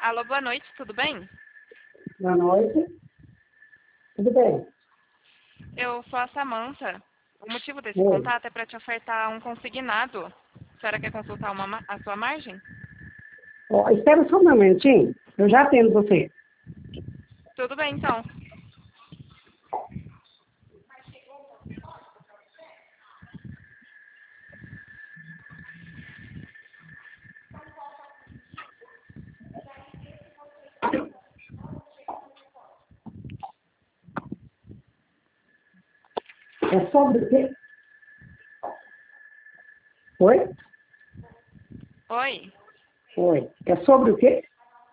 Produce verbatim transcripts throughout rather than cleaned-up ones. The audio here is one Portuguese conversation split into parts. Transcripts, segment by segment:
Alô, boa noite, tudo bem? Boa noite. Tudo bem? Eu sou a Samantha. O motivo desse Oi. contato é para te ofertar um consignado. A senhora quer consultar uma ma- a sua margem? Ó, espera só um momentinho. Eu já atendo você. Tudo bem, então. É sobre o quê? Oi? Oi, Oi. É sobre o quê?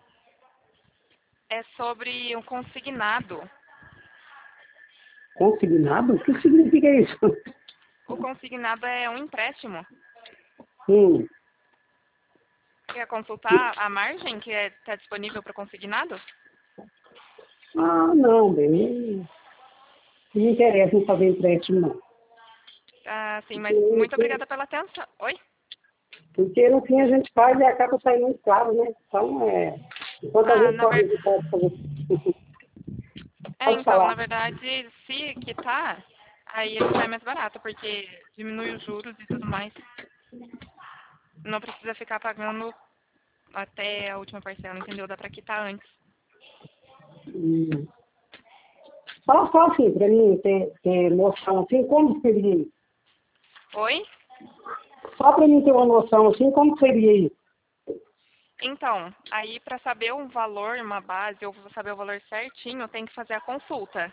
é sobre um consignado. Consignado? O que significa isso? O consignado é um empréstimo. Hum. Quer consultar a margem que está disponível para consignado? Ah, não, bem. Não, não me interessa em fazer empréstimo, não. Ah, sim, mas Porque, muito obrigada pela atenção. Oi? porque no fim a gente faz e acaba saindo muito claro, né? Então, é. Enquanto a Ah, gente na pode ver... evitar de fazer. é, Pode então, na falar. verdade, se quitar, aí ele sai mais barato, porque diminui os juros e tudo mais. Não precisa ficar pagando até a última parcela, entendeu? Dá pra quitar antes. Hum. Só, só assim, para mim ter, ter noção assim, como seria isso? Oi? Só para mim ter uma noção assim, como seria isso? Então, aí pra saber um valor, uma base, ou saber o valor certinho, tem que fazer a consulta.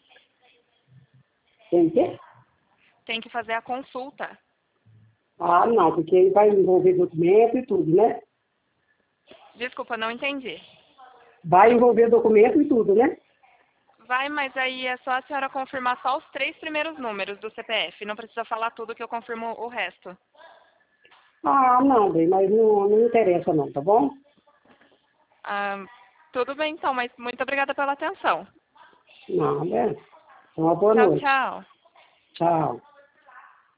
Tem que? Tem que fazer a consulta. Ah, não, porque aí vai envolver documento e tudo, né? Desculpa, não entendi. Vai envolver documento e tudo, né? Vai, mas aí é só a senhora confirmar só os três primeiros números do C P F. Não precisa falar tudo que eu confirmo o resto. Ah, não, bem, mas não, não interessa não, tá bom? Ah, tudo bem então, mas muito obrigada pela atenção. Não, né? Uma boa Tchau, noite. tchau. Tchau.